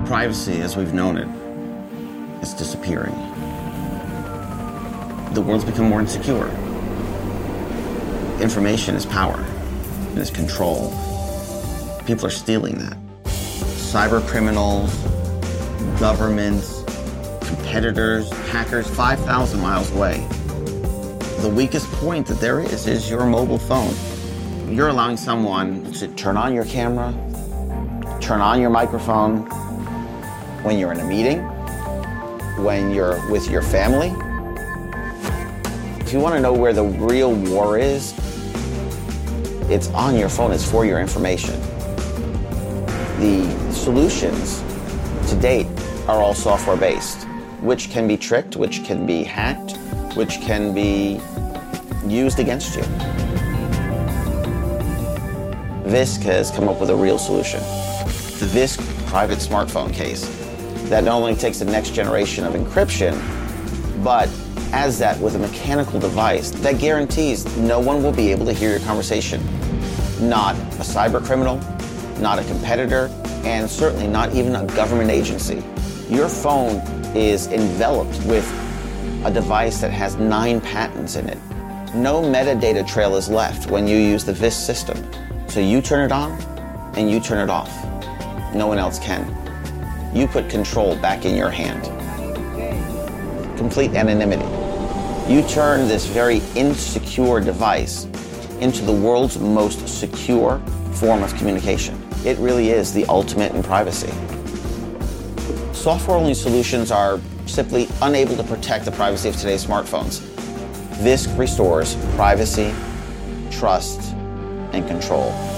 Privacy, as we've known it, is disappearing. The world's become more insecure. Information is power, and is control. People are stealing that. Cyber criminals, governments, competitors, hackers, 5,000 miles away. The weakest point that there is your mobile phone. You're allowing someone to turn on your camera, turn on your microphone when you're in a meeting, when you're with your family. If you want to know where the real war is, it's on your phone, it's for your information. The solutions to date are all software-based, which can be tricked, which can be hacked, which can be used against you. VISC has come up with a real solution. The VISC private smartphone case that not only takes the next generation of encryption, but adds that with a mechanical device that guarantees no one will be able to hear your conversation. Not a cyber criminal, not a competitor, and certainly not even a government agency. Your phone is enveloped with a device that has 9 patents in it. No metadata trail is left when you use the VISC system. So you turn it on and you turn it off. No one else can. You put control back in your hand. Complete anonymity. You turn this very insecure device into the world's most secure form of communication. It really is the ultimate in privacy. Software-only solutions are simply unable to protect the privacy of today's smartphones. VISC restores privacy, trust, and control.